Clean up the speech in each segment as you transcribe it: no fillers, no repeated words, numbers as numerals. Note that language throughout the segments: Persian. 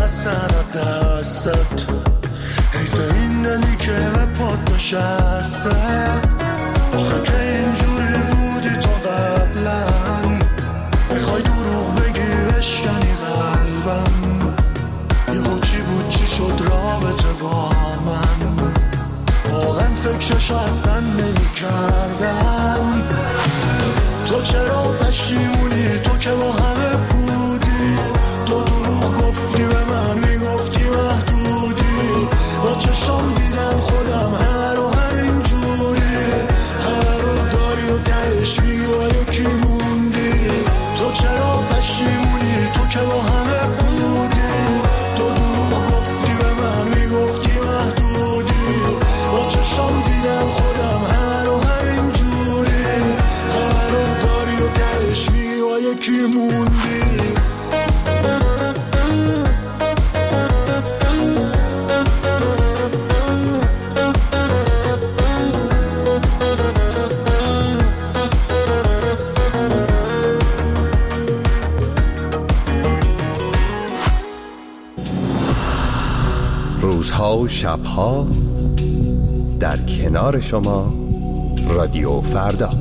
هستن دستت، حیف این دلی که به پات نشسته. آخه که اینجوری بودی تو قبلا، میخوای دروغ بگی بشکنی قلبم. یهو چی بود چی شد رابطه با من، واقعا فکرشو اصلا نمی کردم. تو چرا پشیمونی؟ تو که با همه بودی، تو دروغ گفتی به من، میگفتی محدودی. با چشم دیدم خودم همه رو همین جوری، همه رو داری و تهش میگی و یکی موندی. تو چرا پشیمونی؟ تو که با همه بودی، تو دروغ گفتی به من، میگفتی محدودی. با چشم دیدم خودم همه رو همین جوری، همه رو داری و تهش میگی و یکی موندی. روزها و شبها در کنار شما، رادیو فردا.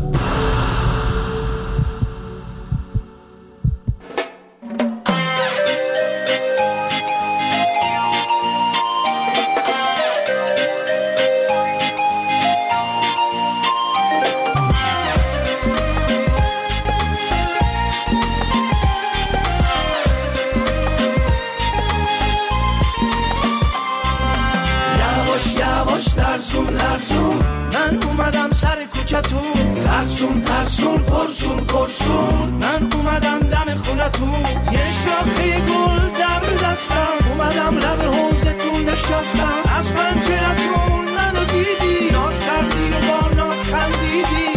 من اومدم سر کوچتون، ترسون ترسون پرسون پرسون. من اومدم دم خونتون، یه شاخه گل در دستم، اومدم لب حوضتون نشستم. از پنجرتون منو دیدی، ناز کردی و با ناز خندیدی.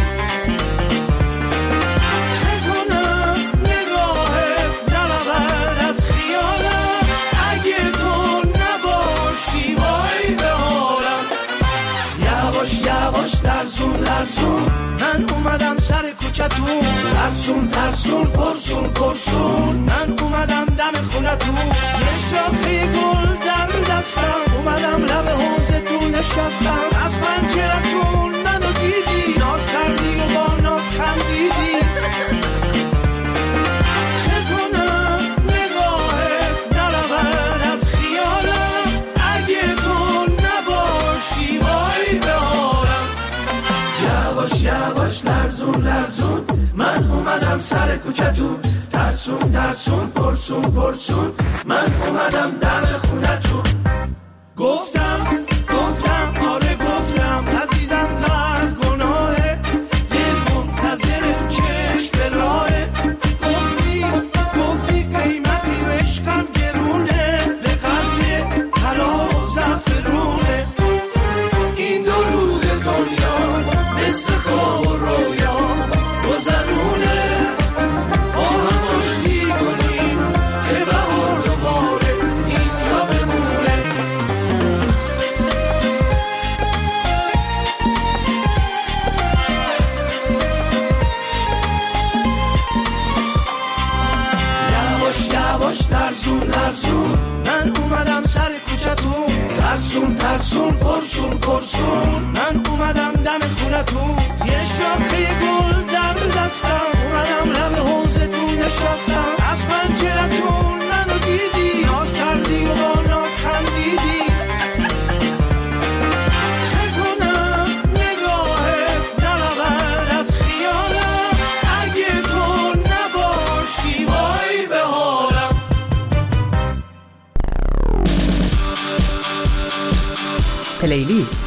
چه کنم نگاهت نرود از خیالم، اگه تو نباشی وای به حالم. یواش یواش لرزون لرزون، من اومدم سر کوچتون، ترسون ترسون پرسون پرسون. من اومدم دم خونتون، یه شاخه گل در دستم، اومدم لب حوضتون نشستم. از پنجرتون منو دیدی، ناز کردی و با ناز خندیدی. چه کنم نگاهت نرود از خیالم، اگه تو نباشی وای به حالم. یواش یواش لرزون لرزون، من اومدم سر کوچتون، ترسون ترسون پرسون پرسون. من اومدم دم خونتون. گفتم آره گفتم، عزیزم نه گناهه، دل منتظر چشم به راهه. گفتی قیمتی و عشقم گرونه، به قدر طلا و زعفرونه. این دو روز دنیا مثل خواب و رویا گذرونه، با هم آشتی کنیم که بهار دوباره اینجا بمونه. یواش یواش لرزون لرزون، من اومدم سر کوچتون، ترسون ترسون پرسون پرسون. من اومدم دم خونتون، یه شاخه گل در دستم، اومدم لب حوضتون نشستم. از پنجرتون منو دیدی، ناز کردی و با ناز خندیدی. چه کنم نگاهت نرود از خیالم، اگه تو نباشی وای به حالم. پلیلیست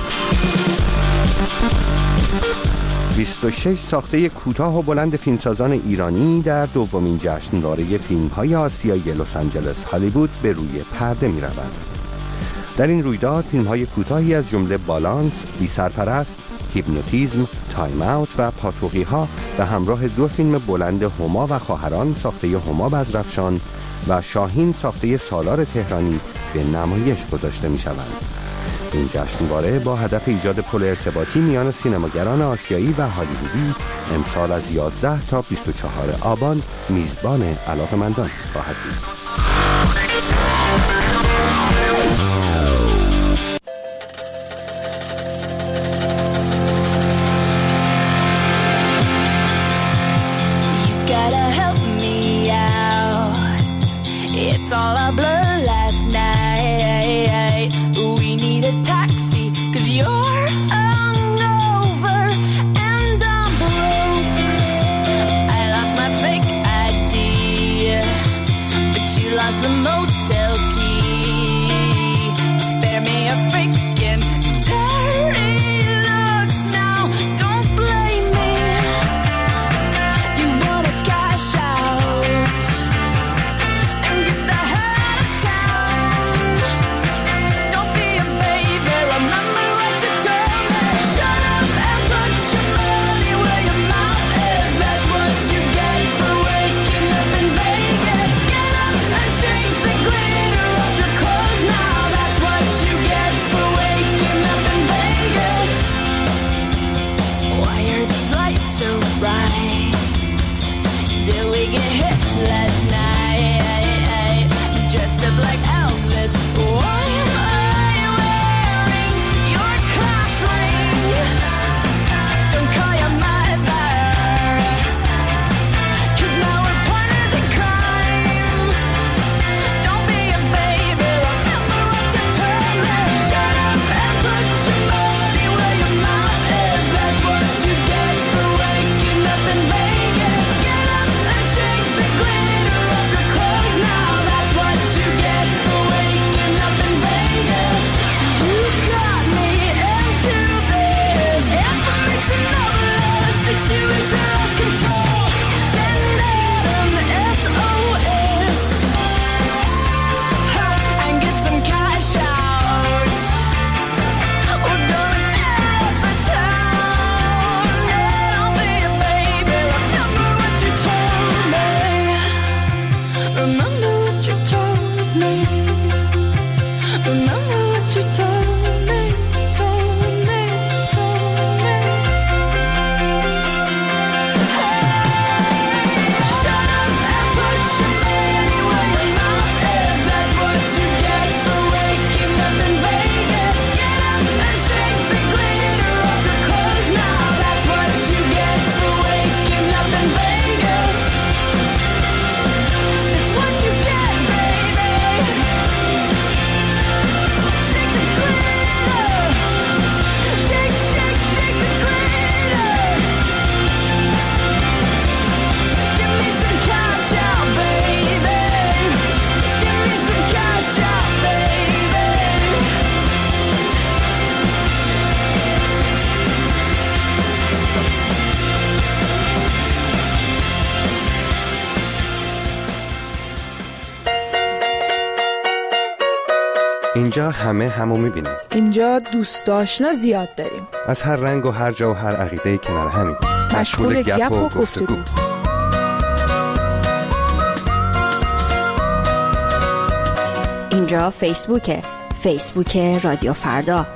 26 ساخته کوتاه و بلند فیلمسازان ایرانی در دومین جشنواره فیلم‌های آسیایی لس آنجلس هالیوود به روی پرده می‌روند. در این رویداد فیلم‌های کوتاهی از جمله بالانس، بی سرپرست، هیپنوتیزم، تایم اوت و پاتوقی‌ها به همراه دو فیلم بلند هما و خواهران ساخته هما بزرفشان و شاهین ساخته سالار تهرانی به نمایش گذاشته می‌شوند. این جشنواره با هدف ایجاد پل ارتباطی میان سینماگران آسیایی و هالیوودی امسال از 11 تا 24 آبان میزبان علاقه‌مندان خواهد بود. اینجا همه همو میبینیم. اینجا دوست آشنا زیاد داریم. از هر رنگ و هر جا و هر عقیده کنار همین. مشغول گپ و گفتگو. اینجا فیسبوکه. فیسبوک رادیو فردا.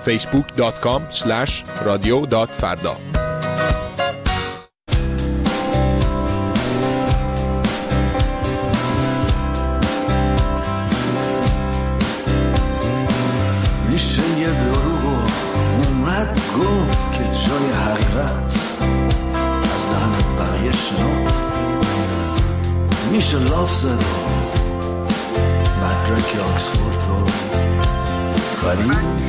facebook.com/radio.farda. میشه یه دروغ اومد گفت که جای حقیقت از دهن بقیه شنفت. میشه لاف زد مدرک آکسفورد رو خرید.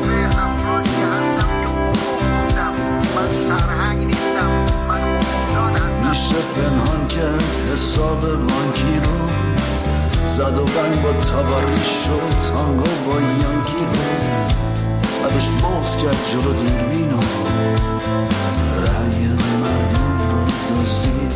میشه پنهان کرد حساب بانکی رو، زد و بند با تاواریش شد تانگو با یانکی رو، بعدش بغض کرد جلو دوربین و رأی مردم رو دزدید.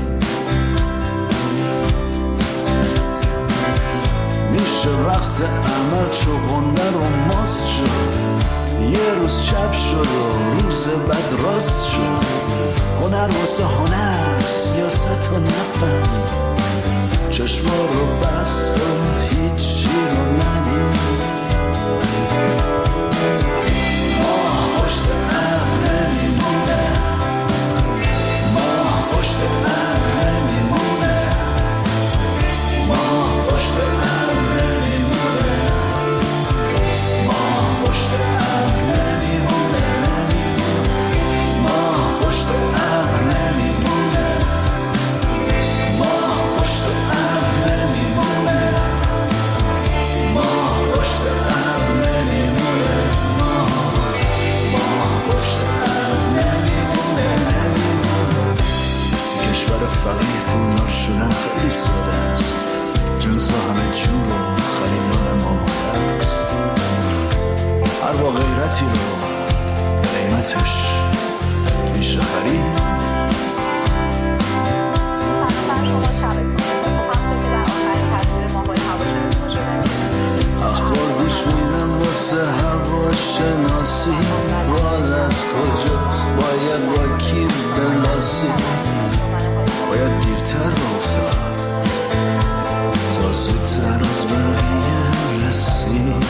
میشه وقت عمل چوبنده رو ماست شد، یه روز چپ شد و روز بعد راست شد. هنر واسه هنر سیاست رو نفهمی، چشما رو بست و هیچی رو ندید. ماه پشت ابر میمونه، ماه پشت ابر میمونه، ماه پشت ابر میمونه، ماه پشت ابر نمیمونه، ماه پشت ابر نمیمونه، ماه پشت ابر نمیمونه، ماه پشت ابر نمیمونه، ماه پشت ابر نمیمونه. تو کشور فقیر پولدار شدن خیلی ساده است، جنس ها همه جور و خریدار ما ماده است. هر با غیرتی رو قیمتش میشه خرید. اخبار گوش میدم واسه هوا شناسی، راه از کجاست باید با کی بلاسی. باید دیرتر افتاد تا زودتر از بقیه رسید.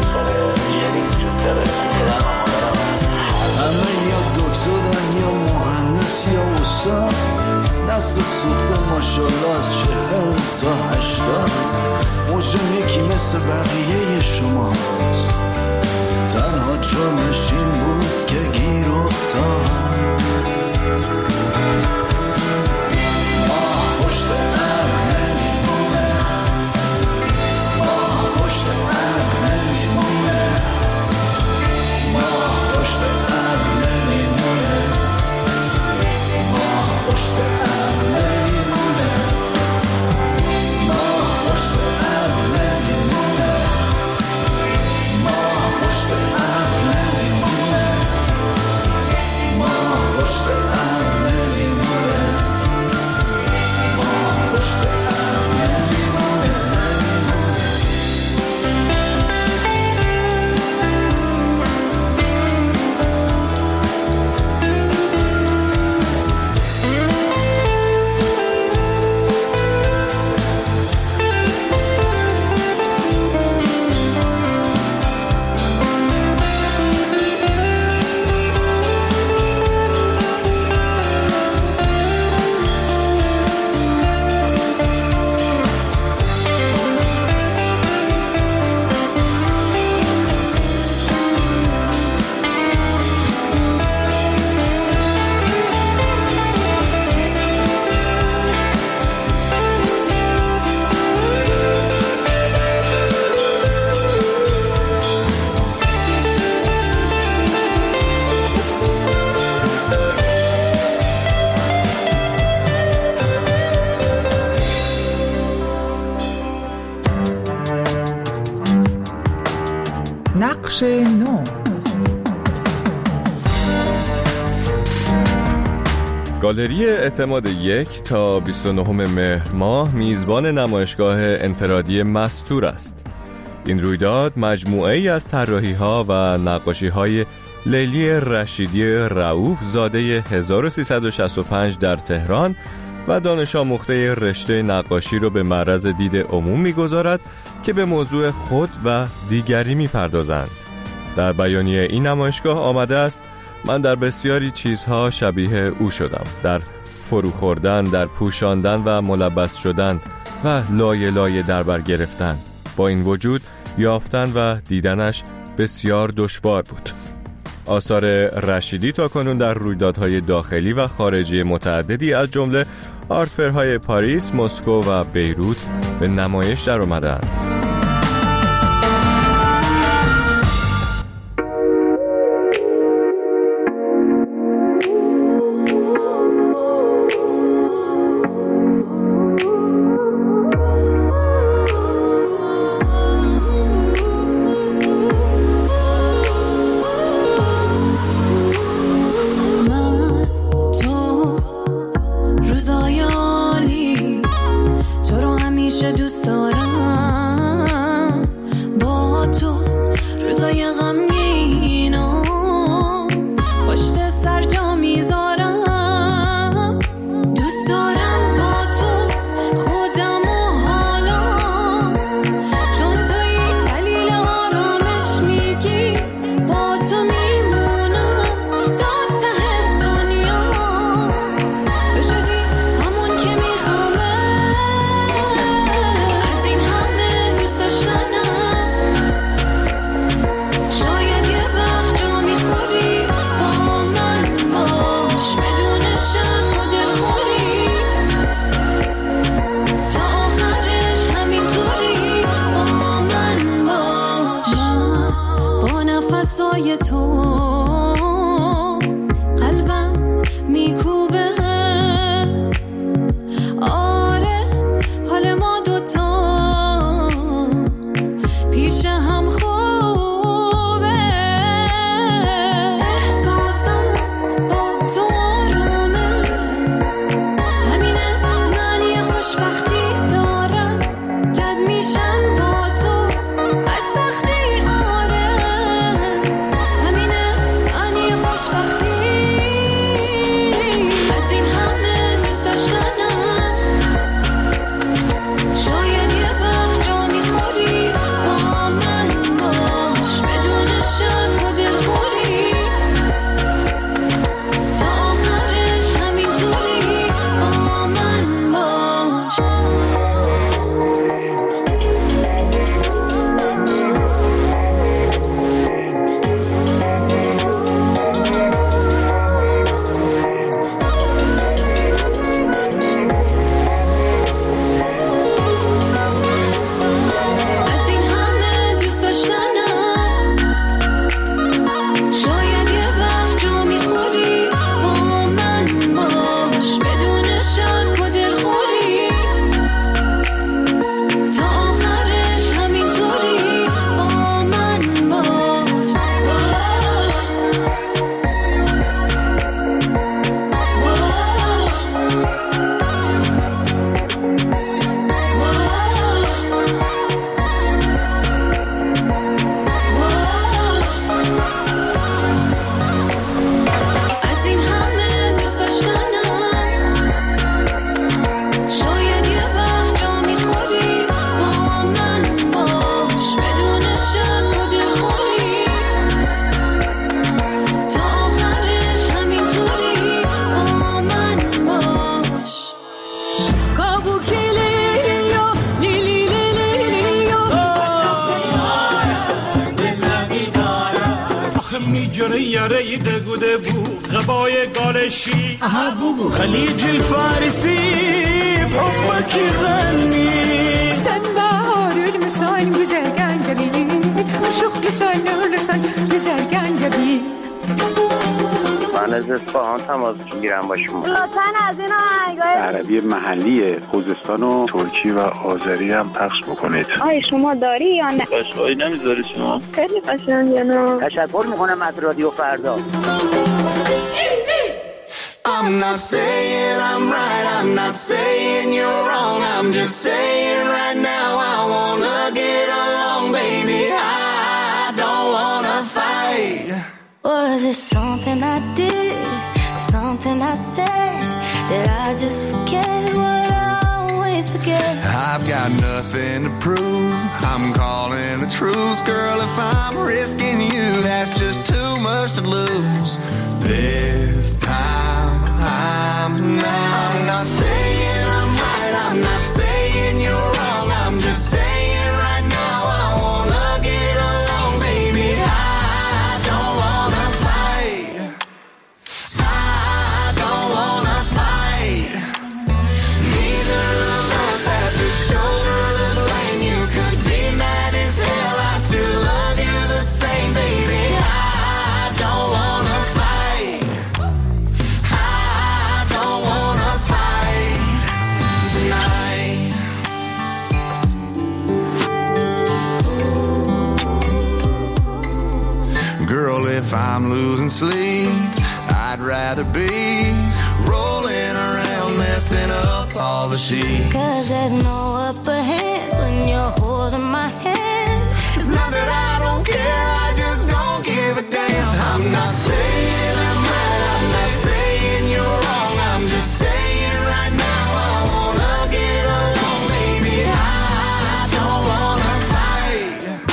همه یا دکترن یا مهندس یا استاد، دست سوخته ماشالله از 40 تا 80. موجم یکی مثل مثل بقیه شماست، تنها جرمشین بود که گیر افتاد. ماه پشت ابر نمیمونه، ماه پشت ابر نمیمونه، ماه پشت ابر نمیمونه، ماه پشت ابر نمیمونه، ماه پشت ابر نمیمونه، ماه پشت ابر نمیمونه، ماه پشت ابر نمیمونه، ماه پشت ابر نمیمونه، نقش نو. گالری اعتماد 1 تا 29 مهر ماه میزبان نمایشگاه انفرادی مستور است. این رویداد مجموعه ای از طراحی‌ها و نقاشی‌های لیلی رشیدی رؤوف زاده 1365 در تهران و دانش آموخته رشته نقاشی رو به معرض دید عموم می‌گذارد که به موضوع خود و دیگری می‌پردازند. در بیانیه این نمایشگاه آمده است: من در بسیاری چیزها شبیه او شدم، در فرو خوردن، در پوشاندن و ملبس شدن و لایه لایه در بر گرفتن. با این وجود یافتن و دیدنش بسیار دشوار بود. آثار رشیدی تاکنون در رویدادهای داخلی و خارجی متعددی از جمله آرتفرهای پاریس، مسکو و بیروت به نمایش در آمدند. میشم با تو از سختی، آره همینه جنه یاره دگوده بو غبای گالشی خلیج الفارسی بحبك غني سنبار المسان güzel جبي عشق لسان لسان güzel جبي من از اصفهان تماس میگیرم با شما. لطفاً از این آهنگای عربی محلی خوزستان و ترکی و آذری هم پخش بکنید. آی شما داری یا نه؟ قشنگی نمیذاری شما؟ خیلی قشنگه نه. تشکر میکنم از رادیو فردا. I'm not saying I'm right, I'm not saying you're wrong, I'm just saying right now I wanna get along, baby, I don't wanna fight. Was it something I did, something I said, that I just forget what I always forget? I've got nothing to prove, I'm calling the truth, girl, if I'm risking you, that's just too much to lose. This time I'm not saying I'm right, I'm not saying you're wrong, I'm just saying right now I wanna get along, baby, I don't wanna fight, I don't wanna fight, neither of us have to shoulder the blame, you could be mad as hell, I still love you the same, baby, I don't wanna fight, I don't wanna fight tonight. Girl, if I'm losing sleep, I'd rather be rolling around, messing up all the sheets. 'Cause there's no upper hands when you're holding my hand. It's not that I don't care, I just don't give a damn. I'm not saying I'm right, I'm not saying you're wrong, I'm just saying right now I wanna get along, baby, I don't wanna fight,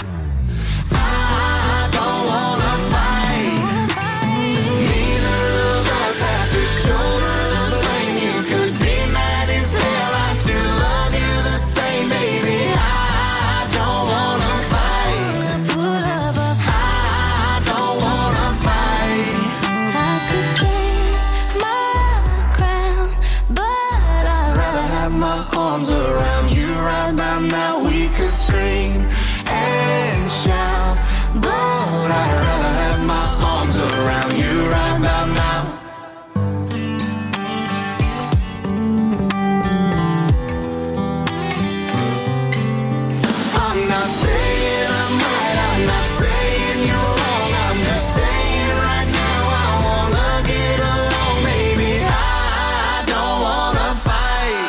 I don't wanna fight, neither of us have to shoulder the blame, you could be mad as hell, I still love you the same, baby, I don't wanna fight, Put up a I don't wanna fight. I could stand my ground, but I'd rather have my Arms around you right about now, we could scream and shout, but I'd rather have my arms around you right about now. I'm not saying I'm right, I'm not saying you're wrong, I'm just saying right now I wanna get along, baby, I don't wanna fight,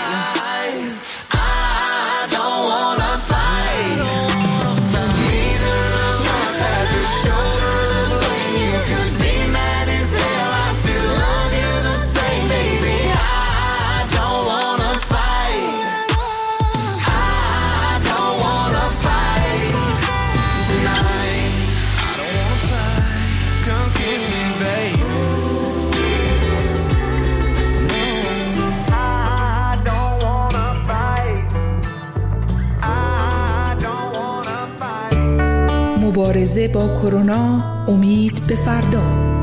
I don't wanna fight, neither of us have to shoulder the blame, you could be mad as hell, I still love you the same, baby, I don't wanna fight, I don't wanna fight tonight, I don't wanna fight, come kiss me, baby, I don't wanna fight, I don't wanna fight. مبارزه با کرونا، امید به فردا.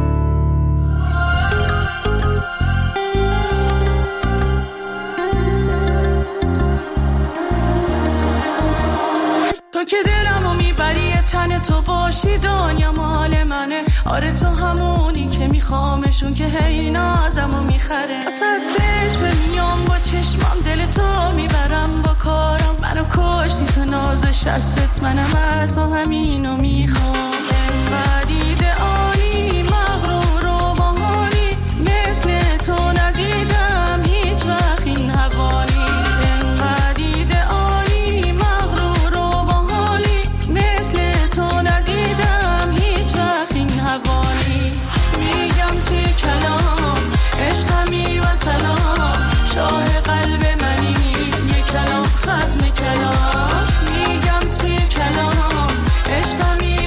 تو که دلمو میبری تن تو باشی دنیا مال منه، آره تو همونی که میخوامشون که هی نازمو میخره، وسطش میام با چشمام دل تو میبرم با کارم، منو کشتی تو ناز شستت، منم از همینو میخوام، انقدر ایدئالی مغرور و باحالی، مثل تو ندیدم هیچ وقت این حوالی، انقدر ایدئالی مغرور و باحالی، مثل تو ندیدم هیچ وقت این حوالی، میگم توی کلام عشقمی و سلام، شاه قلب منی، یک کلام ختم کلام، میگم توی کلام عشقمی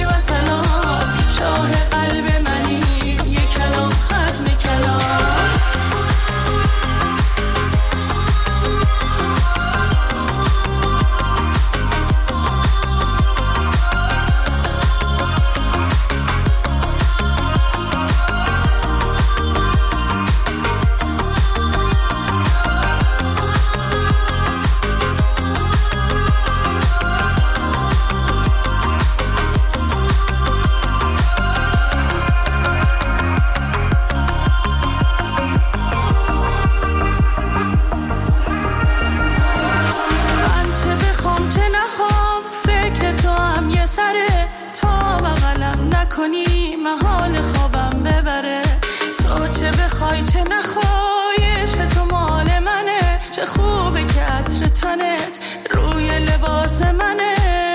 نکنی محال خوابم ببره. تو چه بخوای چه نخوای عشق تو مال منه. چه خوبه که عطر تنت روی لباس منه.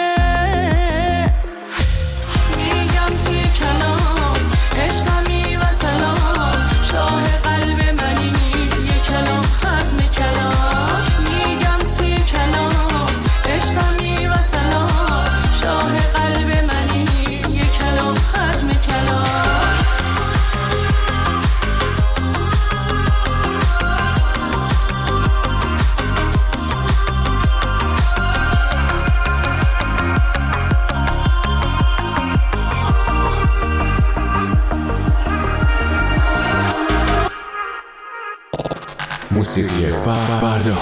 میگم توی کلام عشقمی و سلام. شاه قلب منی یه کلام ختم کلام. میگم توی کلام عشقمی و سلام. شاه قلب منی یه کلام ختم کلام. موسیقی فردا.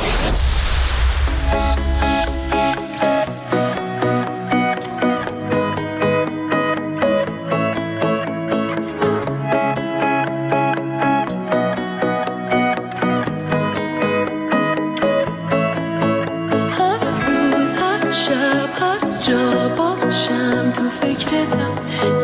هر روز هر شب هر جا باشم تو فکرتم.